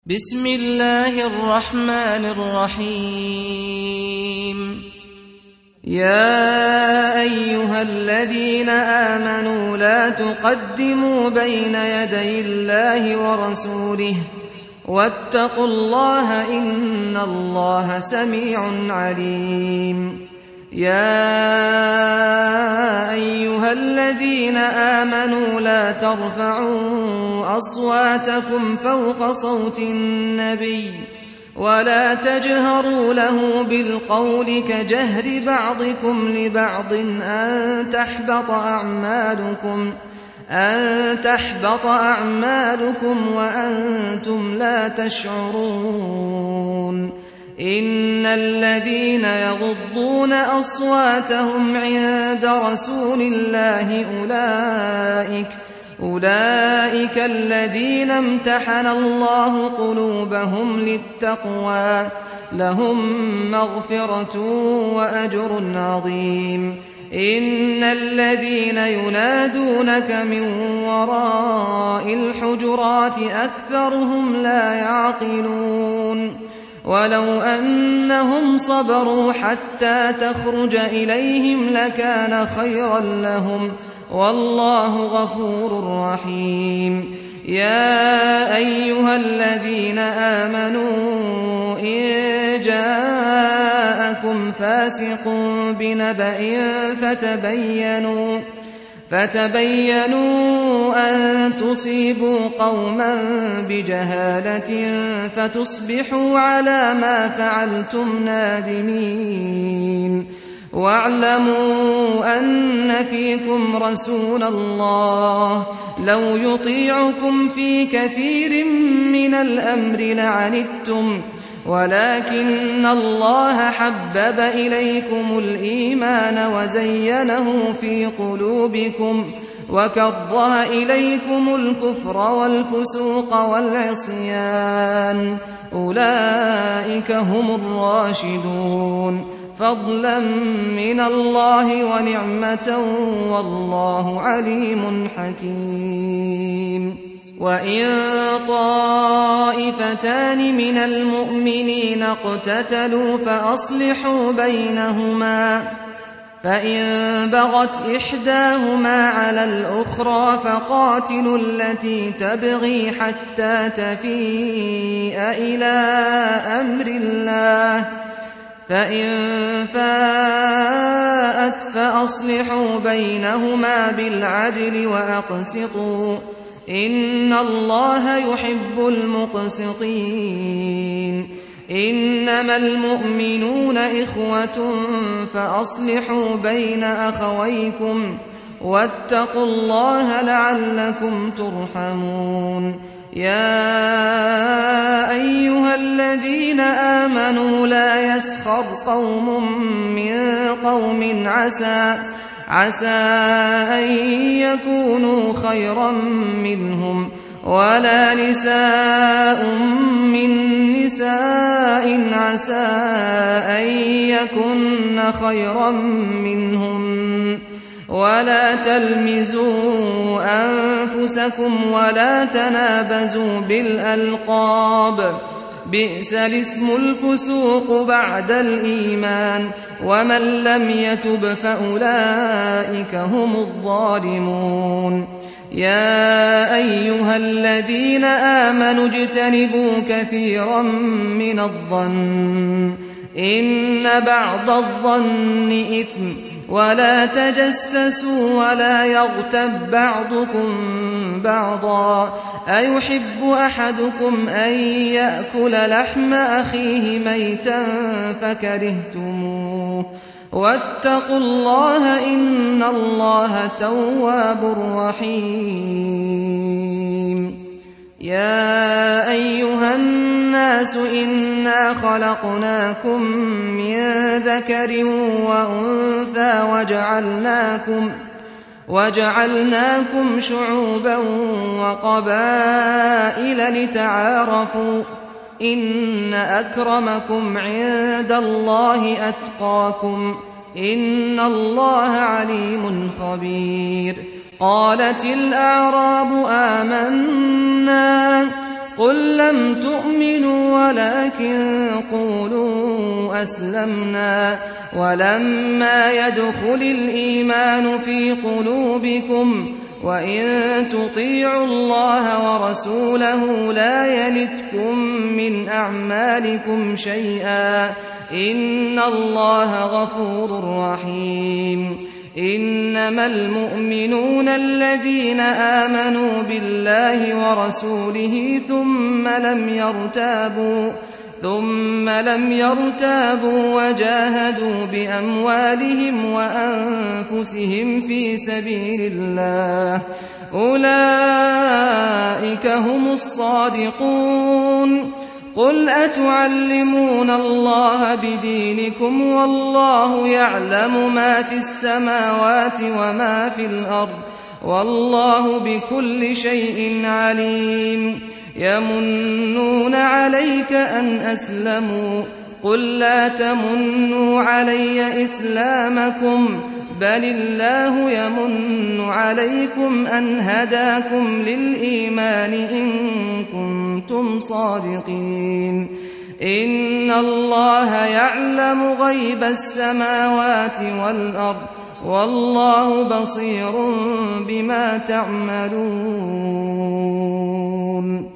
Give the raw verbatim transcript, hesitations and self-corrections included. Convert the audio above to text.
بسم الله الرحمن الرحيم. يا أيها الذين آمنوا لا تقدموا بين يدي الله ورسوله واتقوا الله إن الله سميع عليم. يا أيها الذين آمنوا لا ترفعوا أصواتكم فوق صوت النبي ولا تجهروا له بالقول كجهر بعضكم لبعض أن تحبط أعمالكم أن تحبط أعمالكم وأنتم لا تشعرون. إن الذين يغضون أصواتهم عند رسول الله أولئك أولئك الذين امتحن الله قلوبهم للتقوى لهم مغفرة وأجر عظيم. إن الذين ينادونك من وراء الحجرات أكثرهم لا يعقلون. ولو أنهم صبروا حتى تخرج إليهم لكان خيرا لهم والله غفور رحيم. يا أيها الذين آمنوا إن جاءكم فاسق بنبأ فتبينوا فتبينوا أن تصيبوا قوما بجهالة فتصبحوا على ما فعلتم نادمين. واعلموا أن فيكم رسول الله لو يطيعكم في كثير من الأمر لعنتم ولكن الله حبب إليكم الإيمان وزينه في قلوبكم وكره إليكم الكفر والفسوق والعصيان أولئك هم الراشدون فضلا من الله ونعمة والله عليم حكيم. وإن طائفتان من المؤمنين اقتتلوا فأصلحوا بينهما فإن بغت إحداهما على الأخرى فقاتلوا التي تبغي حتى تفيء إلى أمر الله فإن فاءت فأصلحوا بينهما بالعدل وأقسطوا إن الله يحب المقسطين. إنما المؤمنون إخوة فأصلحوا بين أخويكم واتقوا الله لعلكم ترحمون. يا أيها الذين آمنوا لا يسخر قوم من قوم عسى عسى أن يكونوا خيرا منهم ولا نساء من نساء عسى أن يكن خيرا منهم ولا تلمزوا أنفسكم ولا تنابزوا بالألقاب بئس الاسم الفسوق بعد الإيمان ومن لم يتب فأولئك هم الظالمون. يا أيها الذين آمنوا اجتنبوا كثيرا من الظن إن بعض الظن إثم ولا تجسسوا ولا يغتب بعضكم بعضا أيحب أحدكم أن يأكل لحم أخيه ميتا فكرهتموه واتقوا الله إن الله تواب رحيم. يا أيها الناس إنا خلقناكم من ذكر وأنثى وجعلناكم وجعلناكم شعوبا وقبائل لتعارفوا إن أكرمكم عند الله أتقاكم إن الله عليم خبير. قالت الأعراب آمنا قل لم تؤمنوا ولكن قولوا أسلمنا ولما يدخل الإيمان في قلوبكم وإن تطيعوا الله ورسوله لا يلتكم من أعمالكم شيئا إن الله غفور رحيم إنما المؤمنون الذين آمنوا بالله ورسوله ثم لم يرتابوا ثم لم يرتابوا وجاهدوا بأموالهم وأنفسهم في سبيل الله أولئك هم الصادقون قل أتعلمون الله بدينكم والله يعلم ما في السماوات وما في الأرض والله بكل شيء عليم يمنون عليك أن أسلموا قل لا تمنوا علي إسلامكم بل الله يمن عليكم أن هداكم للإيمان إن كنتم صادقين إن الله يعلم غيب السماوات والأرض والله بصير بما تعملون